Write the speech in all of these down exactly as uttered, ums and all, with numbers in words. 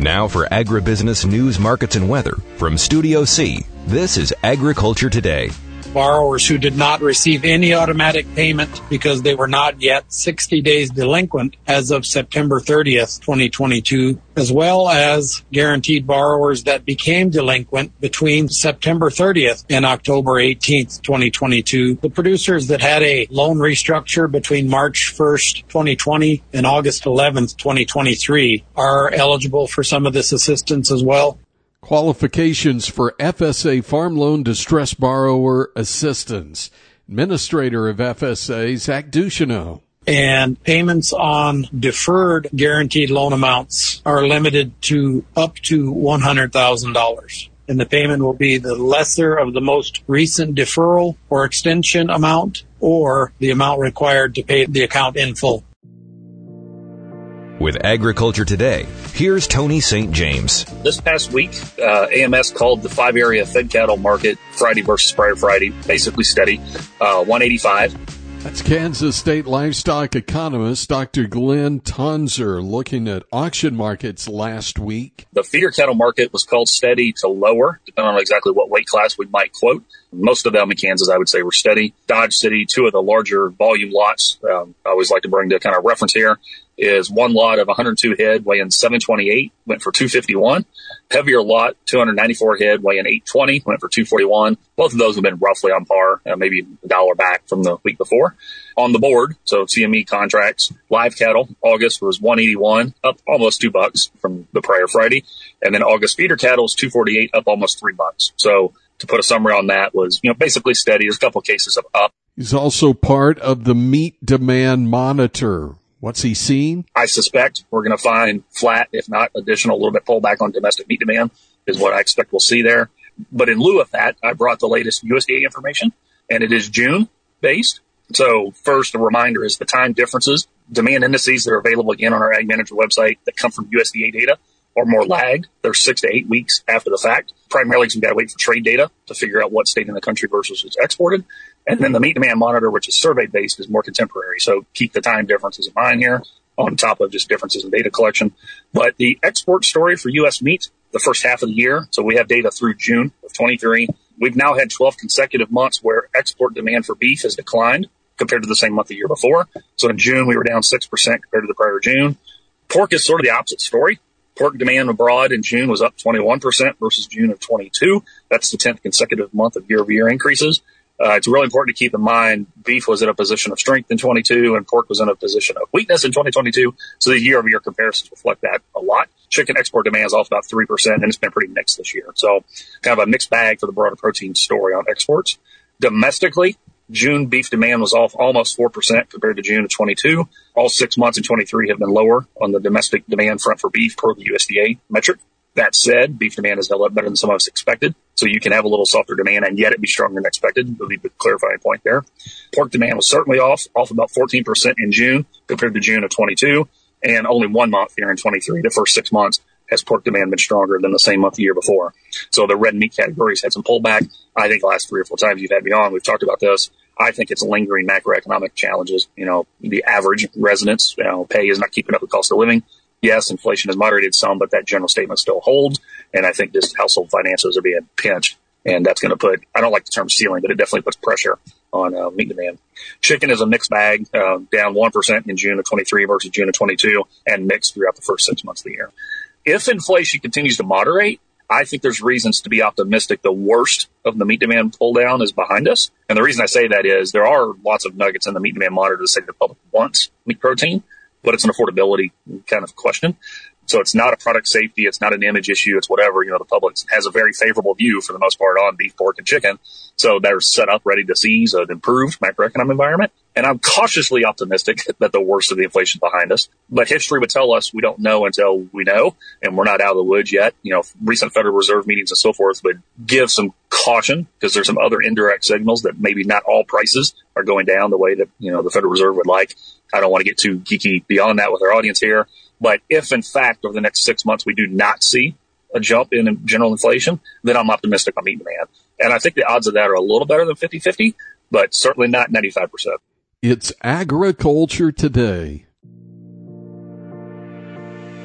Now for agribusiness news, markets, and weather from Studio C, this is Agriculture Today. Borrowers who did not receive any automatic payment because they were not yet sixty days delinquent as of September thirtieth, twenty twenty-two, as well as guaranteed borrowers that became delinquent between September thirtieth and October eighteenth, twenty twenty-two. The producers that had a loan restructure between March first, twenty twenty and August eleventh, twenty twenty-three are eligible for some of this assistance as well. Qualifications for F S A Farm Loan Distress Borrower Assistance. Administrator of F S A, Zach Ducheneau. And payments on deferred guaranteed loan amounts are limited to up to one hundred thousand dollars. And the payment will be the lesser of the most recent deferral or extension amount or the amount required to pay the account in full. With Agriculture Today, here's Tony Saint James. This past week, uh, A M S called the five-area fed cattle market Friday versus prior Friday basically steady, uh, one eighty-five. That's Kansas State livestock economist Doctor Glenn Tonzer looking at auction markets last week. The feeder cattle market was called steady to lower, depending on exactly what weight class we might quote. Most of them in Kansas, I would say, were steady. Dodge City, two of the larger volume lots, um, I always like to bring to kind of reference here, is one lot of one hundred two head weighing seven twenty-eight, went for two fifty-one. Heavier lot, two hundred ninety-four head weighing eight twenty, went for two forty-one. Both of those have been roughly on par, uh, maybe a dollar back from the week before. On the board, so C M E contracts, live cattle, August was one eighty-one, up almost two bucks from the prior Friday. And then August feeder cattle was two forty-eight, up almost three bucks. So to put a summary on that was, you know, basically steady. There's a couple of cases of up. He's also part of the meat demand monitor. What's he seen? I suspect we're going to find flat, if not additional, a little bit pullback on domestic meat demand is what I expect we'll see there. But in lieu of that, I brought the latest U S D A information, and it is June based. So first, a reminder is the time differences. Demand indices that are available again on our Ag Manager website that come from U S D A data are more lagged. They're six to eight weeks after the fact. Primarily because we've got to wait for trade data to figure out what state in the country versus is exported. And then the meat demand monitor, which is survey-based, is more contemporary. So keep the time differences in mind here on top of just differences in data collection. But the export story for U S meat, the first half of the year, so we have data through June of twenty-three. We've now had twelve consecutive months where export demand for beef has declined compared to the same month the year before. So in June, we were down six percent compared to the prior June. Pork is sort of the opposite story. Pork demand abroad in June was up twenty-one percent versus June of twenty-two. That's the tenth consecutive month of year-over-year increases. Uh, it's really important to keep in mind beef was in a position of strength in twenty-two and pork was in a position of weakness in twenty twenty-two. So the year-over-year comparisons reflect that a lot. Chicken export demand is off about three percent, and it's been pretty mixed this year. So kind of a mixed bag for the broader protein story on exports. Domestically, June beef demand was off almost four percent compared to June of twenty-two. All six months in twenty-three have been lower on the domestic demand front for beef per the U S D A metric. That said, beef demand has held up better than some of us expected. So you can have a little softer demand and yet it be stronger than expected. There'll be a clarifying point there. Pork demand was certainly off, off about fourteen percent in June compared to June of twenty-two. And only one month here in twenty-three, the first six months, has pork demand been stronger than the same month the year before. So the red meat categories had some pullback. I think the last three or four times you've had me on, we've talked about this. I think it's lingering macroeconomic challenges. You know, the average resident's, you know, pay is not keeping up with cost of living. Yes, inflation has moderated some, but that general statement still holds. And I think just household finances are being pinched. And that's going to put, I don't like the term ceiling, but it definitely puts pressure on uh, meat demand. Chicken is a mixed bag, uh, down one percent in June of twenty-three versus June of twenty-two, and mixed throughout the first six months of the year. If inflation continues to moderate, I think there's reasons to be optimistic the worst of the meat demand pull down is behind us. And the reason I say that is there are lots of nuggets in the meat demand monitor to say the public wants meat protein, but it's an affordability kind of question. So it's not a product safety. It's not an image issue. It's whatever. You know, the public has a very favorable view for the most part on beef, pork, and chicken. So they're set up ready to seize an improved macroeconomic environment. And I'm cautiously optimistic that the worst of the inflation is behind us. But history would tell us we don't know until we know, and we're not out of the woods yet. You know, recent Federal Reserve meetings and so forth would give some caution because there's some other indirect signals that maybe not all prices are going down the way that, you know, the Federal Reserve would like. I don't want to get too geeky beyond that with our audience here. But if, in fact, over the next six months we do not see a jump in general inflation, then I'm optimistic on meat demand. And I think the odds of that are a little better than fifty-fifty, but certainly not ninety-five percent. It's Agriculture Today.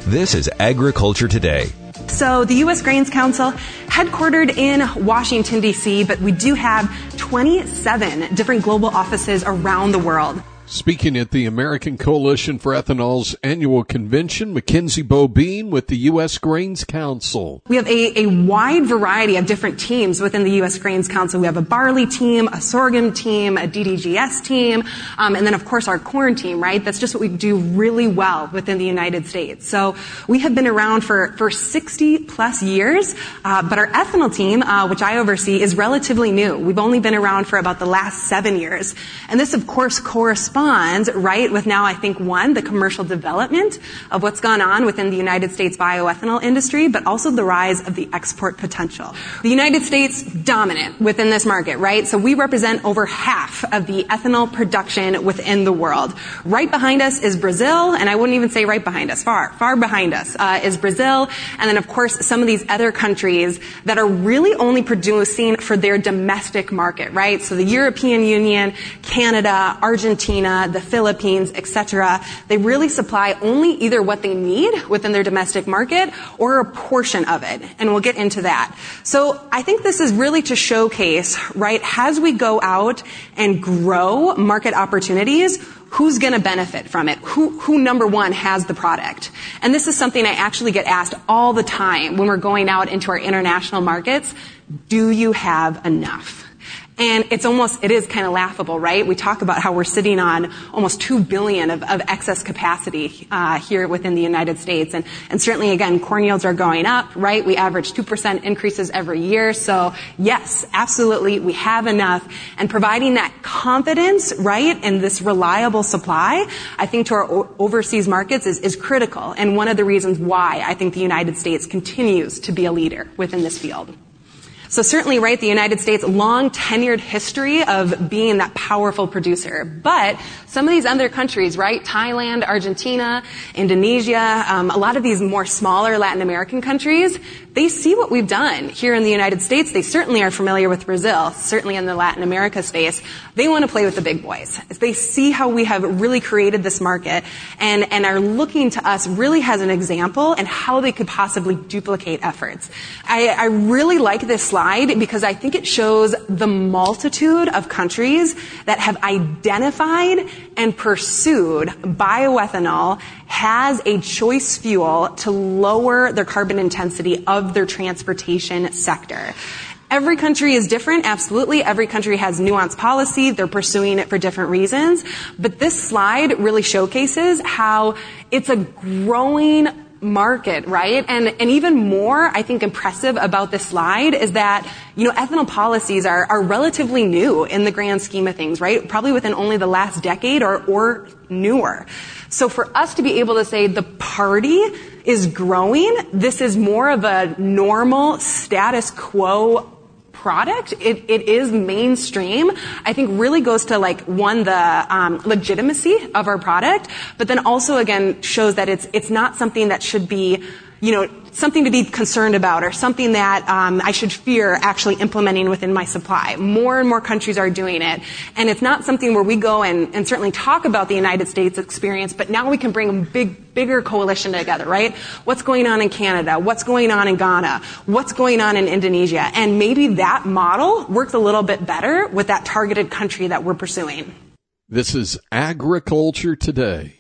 This is Agriculture Today. So the U S Grains Council, headquartered in Washington, D C, but we do have twenty-seven different global offices around the world. Speaking at the American Coalition for Ethanol's annual convention, Mackenzie Bobine with the U S Grains Council. We have a, a wide variety of different teams within the U S Grains Council. We have a barley team, a sorghum team, a D D G S team, um, and then of course our corn team, right? That's just what we do really well within the United States. So we have been around for, for sixty plus years, uh, but our ethanol team, uh, which I oversee, is relatively new. We've only been around for about the last seven years. And this of course corresponds right, with now, I think, one, the commercial development of what's gone on within the United States bioethanol industry, but also the rise of the export potential. The United States, dominant within this market, right? So we represent over half of the ethanol production within the world. Right behind us is Brazil, and I wouldn't even say right behind us, far, far behind us uh, is Brazil, and then, of course, some of these other countries that are really only producing for their domestic market, right? So the European Union, Canada, Argentina, the Philippines, et cetera. They really supply only either what they need within their domestic market or a portion of it, and we'll get into that. So I think this is really to showcase, right, as we go out and grow market opportunities, who's going to benefit from it? Who, who, number one, has the product? And this is something I actually get asked all the time when we're going out into our international markets. Do you have enough? And it's almost, it is kind of laughable, right? We talk about how we're sitting on almost two billion of, of excess capacity uh, here within the United States. And, and certainly, again, corn yields are going up, right? We average two percent increases every year. So, yes, absolutely, we have enough. And providing that confidence, right, in this reliable supply, I think to our o- overseas markets is, is critical. And one of the reasons why I think the United States continues to be a leader within this field. So certainly, right, the United States, long tenured history of being that powerful producer. But some of these other countries, right, Thailand, Argentina, Indonesia, um, a lot of these more smaller Latin American countries, they see what we've done here in the United States. They certainly are familiar with Brazil, certainly in the Latin America space. They want to play with the big boys. They see how we have really created this market and, and are looking to us really as an example and how they could possibly duplicate efforts. I, I really like this slide because I think it shows the multitude of countries that have identified and pursued bioethanol as a choice fuel to lower their carbon intensity of their transportation sector. Every country is different, absolutely. Every country has nuanced policy. They're pursuing it for different reasons. But this slide really showcases how it's a growing market, right? And and even more, I think, impressive about this slide is that, you know, ethanol policies are, are relatively new in the grand scheme of things, right? Probably within only the last decade or, or newer. So for us to be able to say the party is growing, this is more of a normal status quo product, it, it is mainstream, I think really goes to like one, the um, legitimacy of our product, but then also again shows that it's it's not something that should be, you know, something to be concerned about or something that um, I should fear actually implementing within my supply. More and more countries are doing it. And it's not something where we go and, and certainly talk about the United States experience, but now we can bring a big, bigger coalition together, right? What's going on in Canada? What's going on in Ghana? What's going on in Indonesia? And maybe that model works a little bit better with that targeted country that we're pursuing. This is Agriculture Today.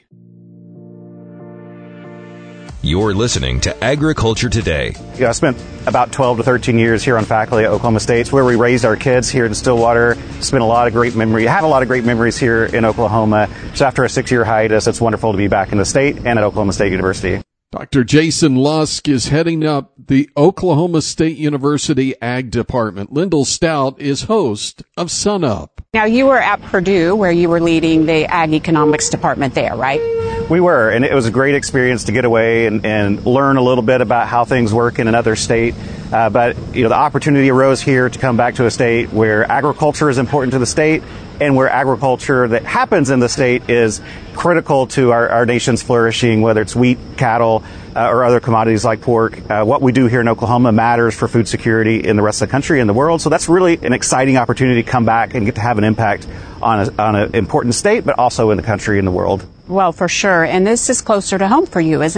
You're listening to Agriculture Today. Yeah, I spent about twelve to thirteen years here on faculty at Oklahoma State, where we raised our kids here in Stillwater. Spent a lot of great memories, had a lot of great memories here in Oklahoma. So after a six-year hiatus, it's wonderful to be back in the state and at Oklahoma State University. Doctor Jason Lusk is heading up the Oklahoma State University Ag Department. Lyndall Stout is host of SunUp. Now, you were at Purdue, where you were leading the Ag Economics Department there, right? We were, and it was a great experience to get away and, and learn a little bit about how things work in another state. Uh, but, you know, the opportunity arose here to come back to a state where agriculture is important to the state and where agriculture that happens in the state is critical to our, our nation's flourishing, whether it's wheat, cattle, uh, or other commodities like pork. Uh, what we do here in Oklahoma matters for food security in the rest of the country and the world. So that's really an exciting opportunity to come back and get to have an impact on a, on an important state, but also in the country and the world. Well, for sure. And this is closer to home for you, isn't it?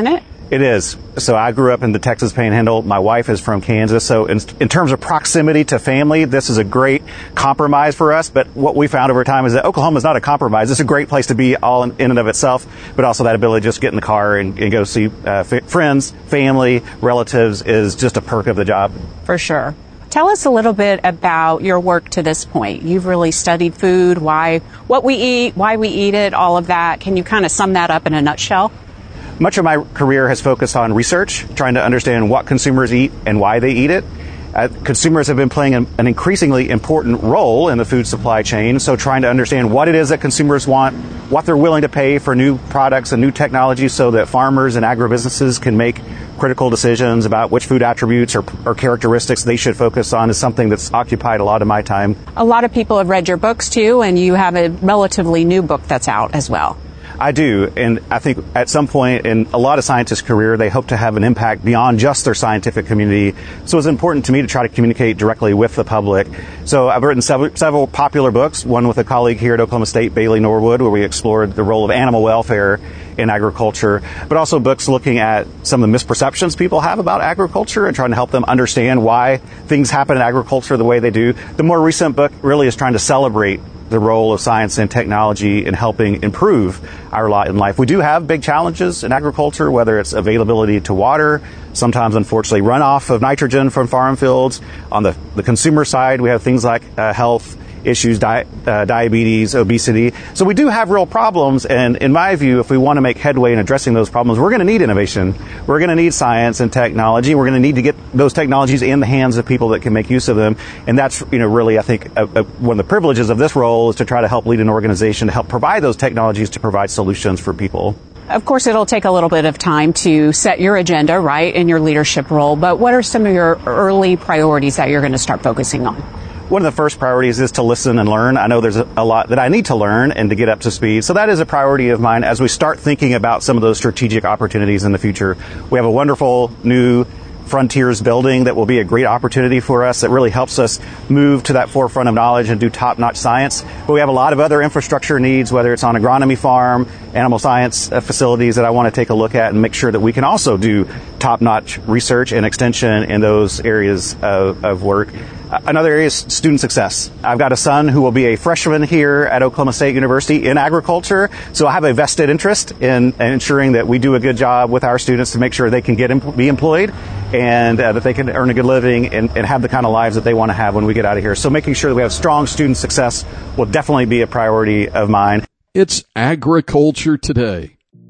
It is. So I grew up in the Texas Panhandle. My wife is from Kansas. So in, in terms of proximity to family, this is a great compromise for us. But what we found over time is that Oklahoma is not a compromise. It's a great place to be all in, in and of itself, but also that ability to just get in the car and, and go see uh, f- friends, family, relatives is just a perk of the job. For sure. Tell us a little bit about your work to this point. You've really studied food, why, what we eat, why we eat it, all of that. Can you kind of sum that up in a nutshell? Much of my career has focused on research, trying to understand what consumers eat and why they eat it. Uh, consumers have been playing an, an increasingly important role in the food supply chain, so trying to understand what it is that consumers want, what they're willing to pay for new products and new technologies so that farmers and agribusinesses can make critical decisions about which food attributes or, or characteristics they should focus on is something that's occupied a lot of my time. A lot of people have read your books too, and you have a relatively new book that's out as well. I do, and I think at some point in a lot of scientists' career, they hope to have an impact beyond just their scientific community. So it's important to me to try to communicate directly with the public. So I've written several, several popular books, one with a colleague here at Oklahoma State, Bailey Norwood, where we explored the role of animal welfare in agriculture, but also books looking at some of the misperceptions people have about agriculture and trying to help them understand why things happen in agriculture the way they do. The more recent book really is trying to celebrate the role of science and technology in helping improve our lot in life. We do have big challenges in agriculture, whether it's availability to water, sometimes, unfortunately, runoff of nitrogen from farm fields. On the, the consumer side, we have things like uh, health issues, di- uh, diabetes, obesity. So we do have real problems, and in my view, if we want to make headway in addressing those problems, we're going to need innovation. We're going to need science and technology. We're going to need to get those technologies in the hands of people that can make use of them. And that's, you know, really, I think, a, a, one of the privileges of this role is to try to help lead an organization to help provide those technologies to provide solutions for people. Of course, it'll take a little bit of time to set your agenda, right, in your leadership role. But what are some of your early priorities that you're going to start focusing on? One of the first priorities is to listen and learn. I know there's a, a lot that I need to learn and to get up to speed. So that is a priority of mine as we start thinking about some of those strategic opportunities in the future. We have a wonderful new Frontiers building that will be a great opportunity for us that really helps us move to that forefront of knowledge and do top-notch science. But we have a lot of other infrastructure needs, whether it's on agronomy farm, animal science uh, facilities that I want to take a look at and make sure that we can also do top-notch research and extension in those areas of, of work. Uh, another area is student success. I've got a son who will be a freshman here at Oklahoma State University in agriculture, so I have a vested interest in, in ensuring that we do a good job with our students to make sure they can get em- be employed and uh, that they can earn a good living and, and have the kind of lives that they want to have when we get out of here. So making sure that we have strong student success will definitely be a priority of mine. It's Agriculture Today.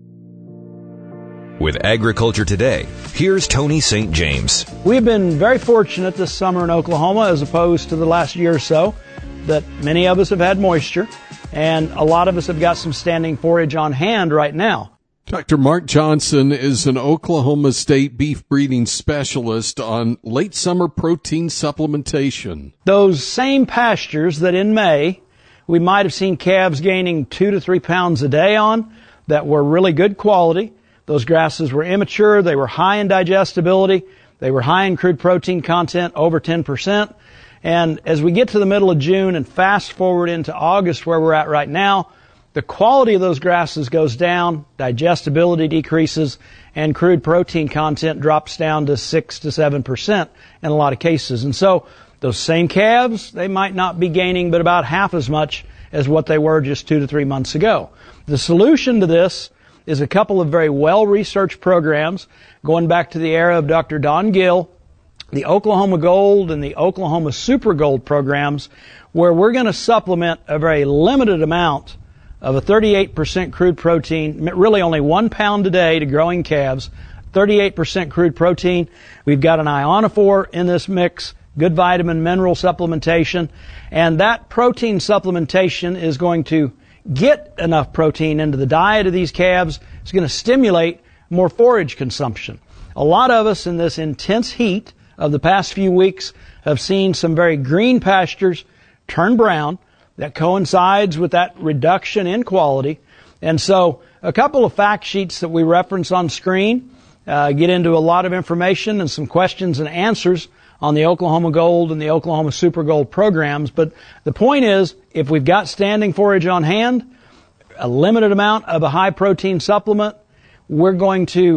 With Agriculture Today, here's Tony Saint James. We've been very fortunate this summer in Oklahoma as opposed to the last year or so that many of us have had moisture and a lot of us have got some standing forage on hand right now. Doctor Mark Johnson is an Oklahoma State beef breeding specialist on late summer protein supplementation. Those same pastures that in May we might have seen calves gaining two to three pounds a day on that were really good quality. Those grasses were immature, they were high in digestibility, they were high in crude protein content, over ten percent. And as we get to the middle of June and fast forward into August where we're at right now, the quality of those grasses goes down, digestibility decreases, and crude protein content drops down to six to seven percent in a lot of cases. And so those same calves, they might not be gaining but about half as much as what they were just two to three months ago. The solution to this is a couple of very well-researched programs going back to the era of Doctor Don Gill, the Oklahoma Gold and the Oklahoma Super Gold programs, where we're going to supplement a very limited amount of a thirty-eight percent crude protein, really only one pound a day to growing calves, thirty-eight percent crude protein. We've got an ionophore in this mix, good vitamin mineral supplementation, and that protein supplementation is going to get enough protein into the diet of these calves. It's going to stimulate more forage consumption. A lot of us in this intense heat of the past few weeks have seen some very green pastures turn brown. That coincides with that reduction in quality. And so a couple of fact sheets that we reference on screen uh, get into a lot of information and some questions and answers on the Oklahoma Gold and the Oklahoma Super Gold programs. But the point is, if we've got standing forage on hand, a limited amount of a high protein supplement, we're going to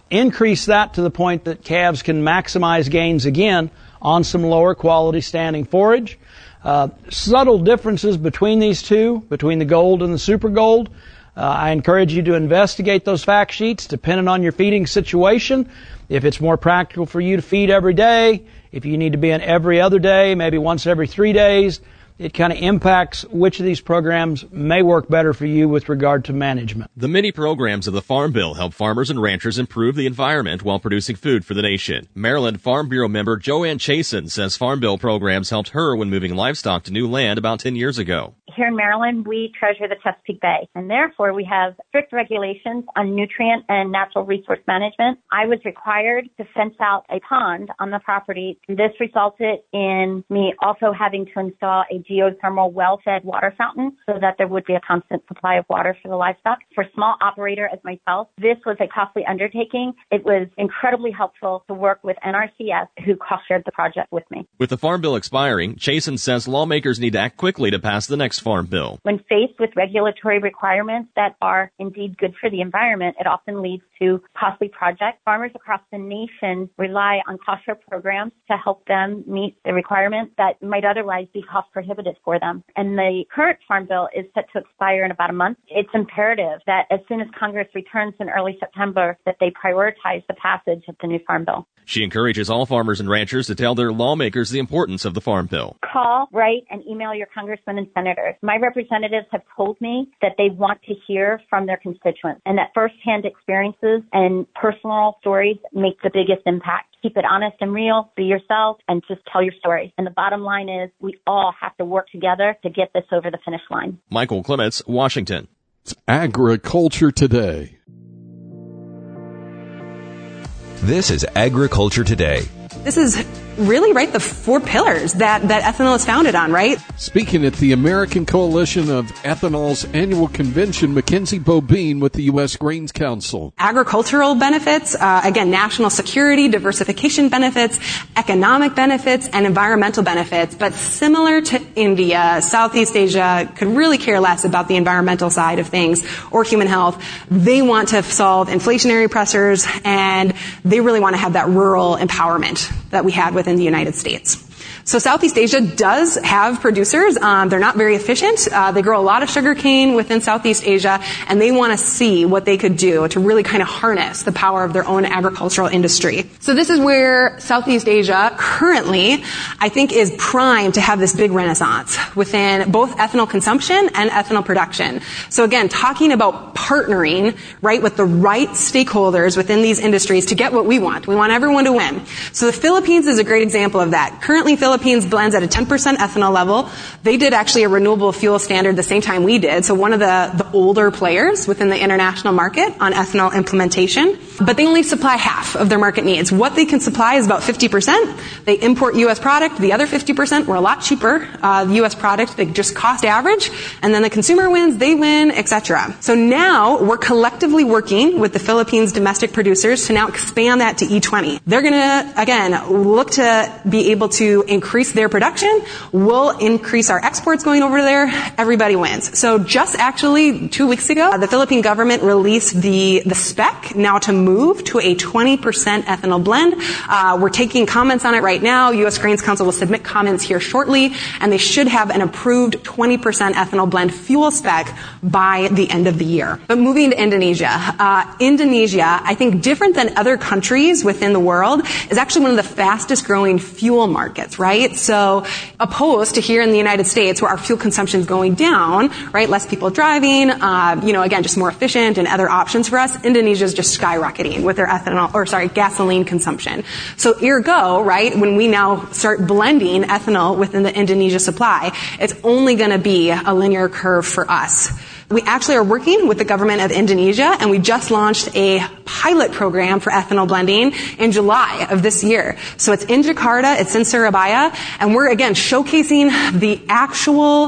increase that to the point that calves can maximize gains again on some lower quality standing forage. Uh, subtle differences between these two, between the gold and the super gold. Uh, I encourage you to investigate those fact sheets depending on your feeding situation. If it's more practical for you to feed every day, if you need to be in every other day, maybe once every three days, it kind of impacts which of these programs may work better for you with regard to management. The many programs of the Farm Bill help farmers and ranchers improve the environment while producing food for the nation. Maryland Farm Bureau member Joanne Chasen says Farm Bill programs helped her when moving livestock to new land about ten years ago. Here in Maryland, we treasure the Chesapeake Bay, and therefore we have strict regulations on nutrient and natural resource management. I was required to fence out a pond on the property. This resulted in me also having to install a geothermal well-fed water fountain so that there would be a constant supply of water for the livestock. For a small operator as myself, this was a costly undertaking. It was incredibly helpful to work with N R C S, who cost-shared the project with me. With the Farm Bill expiring, Chasen says lawmakers need to act quickly to pass the next Farm Bill. When faced with regulatory requirements that are indeed good for the environment, it often leads to costly projects. Farmers across the nation rely on cost-share programs to help them meet the requirements that might otherwise be cost-prohibitive for them. And the current Farm Bill is set to expire in about a month. It's imperative that as soon as Congress returns in early September, that they prioritize the passage of the new Farm Bill. She encourages all farmers and ranchers to tell their lawmakers the importance of the Farm Bill. Call, write, and email your congressmen and senators. My representatives have told me that they want to hear from their constituents and that firsthand experiences and personal stories make the biggest impact. Keep it honest and real, be yourself, and just tell your story. And the bottom line is we all have to work together to get this over the finish line. Michael Clements, Washington. It's Agriculture Today. This is Agriculture Today. This is really, right, the four pillars that, that ethanol is founded on, right? Speaking at the American Coalition of Ethanol's annual convention, Mackenzie Bobine with the U S Grains Council. Agricultural benefits, uh, again, national security, diversification benefits, economic benefits, and environmental benefits. But similar to India, Southeast Asia could really care less about the environmental side of things or human health. They want to solve inflationary pressures, and they really want to have that rural empowerment that we had within the United States. So Southeast Asia does have producers. Um, they're not very efficient. Uh, they grow a lot of sugarcane within Southeast Asia, and they want to see what they could do to really kind of harness the power of their own agricultural industry. So this is where Southeast Asia currently, I think, is primed to have this big renaissance within both ethanol consumption and ethanol production. So again, talking about partnering, right, with the right stakeholders within these industries to get what we want. We want everyone to win. So the Philippines is a great example of that. Currently, Philippines blends at a ten percent ethanol level. They did actually a renewable fuel standard the same time we did. So one of the, the older players within the international market on ethanol implementation. But they only supply half of their market needs. What they can supply is about fifty percent. They import U S product. The other fifty percent were a lot cheaper. Uh, the U S product, they just cost average. And then the consumer wins, they win, et cetera. So now we're collectively working with the Philippines domestic producers to now expand that to E twenty. They're going to, again, look to be able to increase their production. We'll increase our exports going over there. Everybody wins. So just actually two weeks ago, the Philippine government released the, the spec now to move to a twenty percent ethanol blend. Uh, we're taking comments on it right now. U S Grains Council will submit comments here shortly, and they should have an approved twenty percent ethanol blend fuel spec by the end of the year. But moving to Indonesia. Uh, Indonesia, I think different than other countries within the world, is actually one of the fastest growing fuel markets, right? So opposed to here in the United States where our fuel consumption is going down, right? Less people driving, uh, you know, again, just more efficient and other options for us. Indonesia is just skyrocketing with their ethanol, or sorry, gasoline consumption. So ergo, right, when we now start blending ethanol within the Indonesia supply, it's only going to be a linear curve for us. We actually are working with the government of Indonesia, and we just launched a pilot program for ethanol blending in July of this year. So it's in Jakarta, it's in Surabaya, and we're, again, showcasing the actual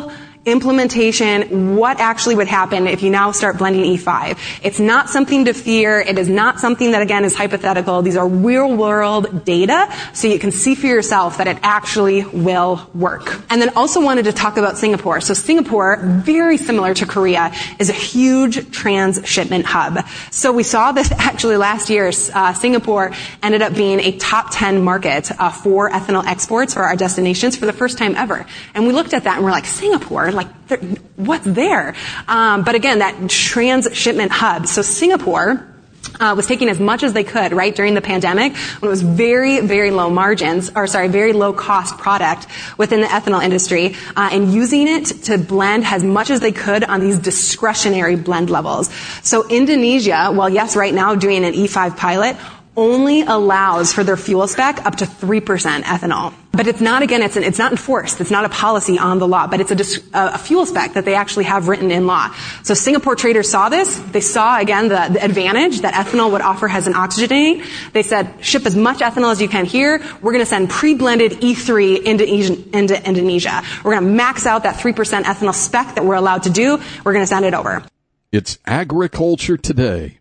implementation, what actually would happen if you now start blending E five. It's not something to fear. It is not something that, again, is hypothetical. These are real-world data, so you can see for yourself that it actually will work. And then also wanted to talk about Singapore. So Singapore, very similar to Korea, is a huge transshipment hub. So we saw this actually last year. Uh, Singapore ended up being a top ten market uh, for ethanol exports for our destinations for the first time ever. And we looked at that and we're like, Singapore? Like, what's there? Um, but again, that transshipment hub. So Singapore Uh, was taking as much as they could, right, during the pandemic when it was very, very low margins, or sorry, very low cost product within the ethanol industry, uh, and using it to blend as much as they could on these discretionary blend levels. So Indonesia, well, yes, right now doing an E five pilot, only allows for their fuel spec up to three percent ethanol. But it's not, again, it's, an, it's not enforced. It's not a policy on the law, but it's a, a fuel spec that they actually have written in law. So Singapore traders saw this. They saw, again, the, the advantage that ethanol would offer as an oxygenate. They said, ship as much ethanol as you can here. We're going to send pre-blended E three into, into Indonesia. We're going to max out that three percent ethanol spec that we're allowed to do. We're going to send it over. It's Agriculture Today.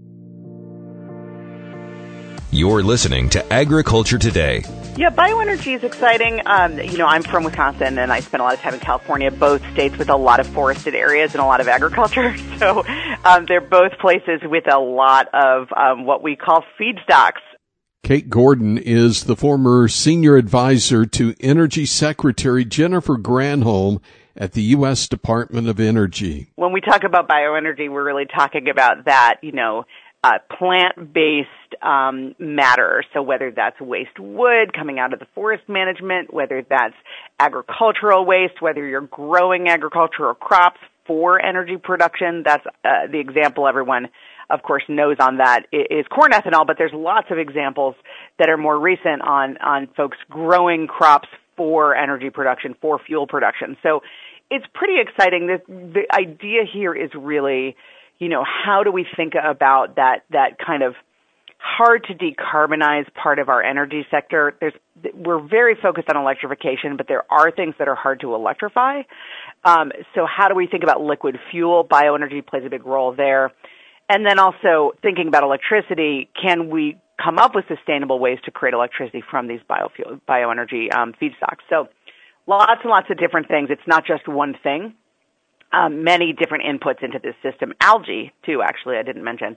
You're listening to Agriculture Today. Yeah, bioenergy is exciting. Um, you know, I'm from Wisconsin, and I spent a lot of time in California, both states with a lot of forested areas and a lot of agriculture. So um, they're both places with a lot of um, what we call feedstocks. Kate Gordon is the former senior advisor to Energy Secretary Jennifer Granholm at the U S Department of Energy. When we talk about bioenergy, we're really talking about that, you know, Uh, plant-based um, matter, so whether that's waste wood coming out of the forest management, whether that's agricultural waste, whether you're growing agricultural crops for energy production, that's uh, the example everyone, of course, knows on that is corn ethanol, but there's lots of examples that are more recent on, on folks growing crops for energy production, for fuel production. So it's pretty exciting. The, the idea here is really, you know, how do we think about that, that kind of hard to decarbonize part of our energy sector? There's, we're very focused on electrification, but there are things that are hard to electrify. Um, so how do we think about liquid fuel? Bioenergy plays a big role there. And then also thinking about electricity, can we come up with sustainable ways to create electricity from these biofuel, bioenergy um, feedstocks? So lots and lots of different things. It's not just one thing. Um, many different inputs into this system. Algae, too, actually, I didn't mention.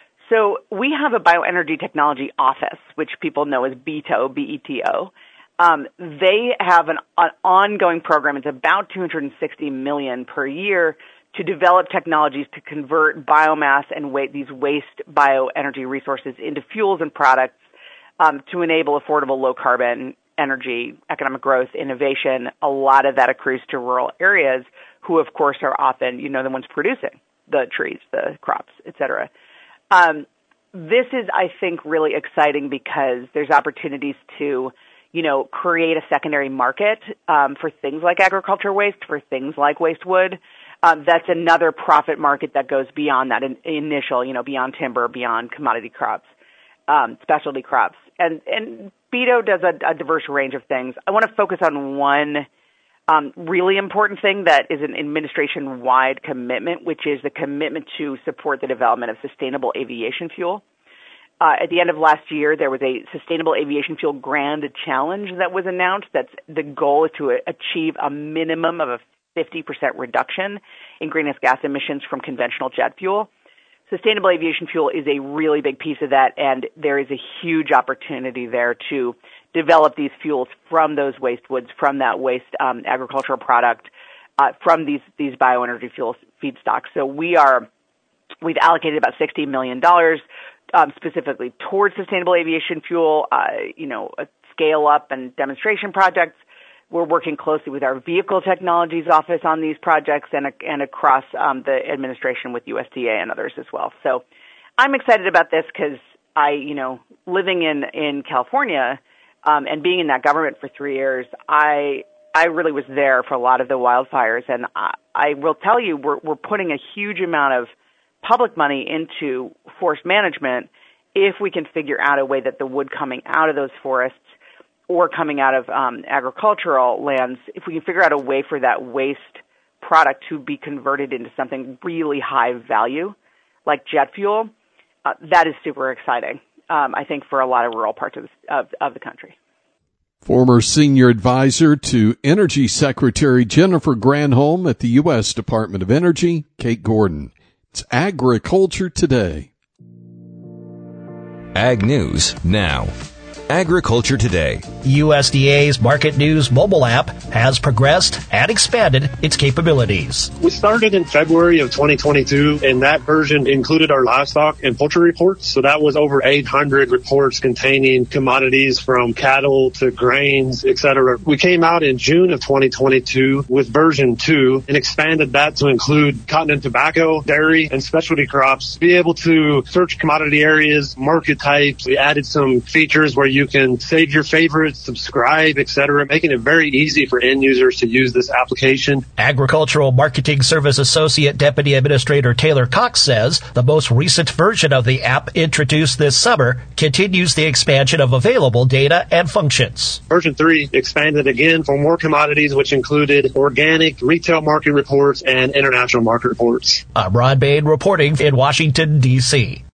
So we have a bioenergy technology office, which people know as B T O, B E T O. Um, they have an, an ongoing program. It's about two hundred sixty million dollars per year to develop technologies to convert biomass and wa- these waste bioenergy resources into fuels and products um, to enable affordable, low-carbon energy, economic growth, innovation. A lot of that accrues to rural areas, who, of course, are often, you know, the ones producing the trees, the crops, et cetera. Um, this is, I think, really exciting because there's opportunities to, you know, create a secondary market um, for things like agriculture waste, for things like waste wood. Um, that's another profit market that goes beyond that in, initial, you know, beyond timber, beyond commodity crops, um, specialty crops. And, and B T O does a, a diverse range of things. I want to focus on one Um, really important thing that is an administration-wide commitment, which is the commitment to support the development of sustainable aviation fuel. Uh, at the end of last year, there was a sustainable aviation fuel grand challenge that was announced. That's the goal is to achieve a minimum of a fifty percent reduction in greenhouse gas emissions from conventional jet fuel. Sustainable aviation fuel is a really big piece of that, and there is a huge opportunity there to develop these fuels from those waste woods, from that waste um, agricultural product, uh, from these these bioenergy fuel feedstocks. So we are, we've allocated about sixty million dollars um, specifically towards sustainable aviation fuel, uh, you know, a scale up and demonstration projects. We're working closely with our Vehicle Technologies Office on these projects and, and across um, the administration with U S D A and others as well. So I'm excited about this because I, you know, living in, in California um, and being in that government for three years, I I really was there for a lot of the wildfires. And I, I will tell you, we're, we're putting a huge amount of public money into forest management if we can figure out a way that the wood coming out of those forests or coming out of um, agricultural lands, if we can figure out a way for that waste product to be converted into something really high value, like jet fuel, uh, that is super exciting, um, I think, for a lot of rural parts of the, of, of the country. Former senior advisor to Energy Secretary Jennifer Granholm at the U S Department of Energy, Kate Gordon. It's Agriculture Today. Ag News now. Agriculture Today. U S D A's Market News mobile app has progressed and expanded its capabilities. We started in February of twenty twenty-two, and that version included our livestock and poultry reports. So that was over eight hundred reports containing commodities from cattle to grains, et cetera. We came out in June of twenty twenty-two with version two and expanded that to include cotton and tobacco, dairy, and specialty crops. Be able to search commodity areas, market types. We added some features where you can save your favorites, subscribe, et cetera, making it very easy for end users to use this application. Agricultural Marketing Service Associate Deputy Administrator Taylor Cox says the most recent version of the app introduced this summer continues the expansion of available data and functions. Version three expanded again for more commodities, which included organic, retail market reports, and international market reports. I'm Ron Bain reporting in Washington, D C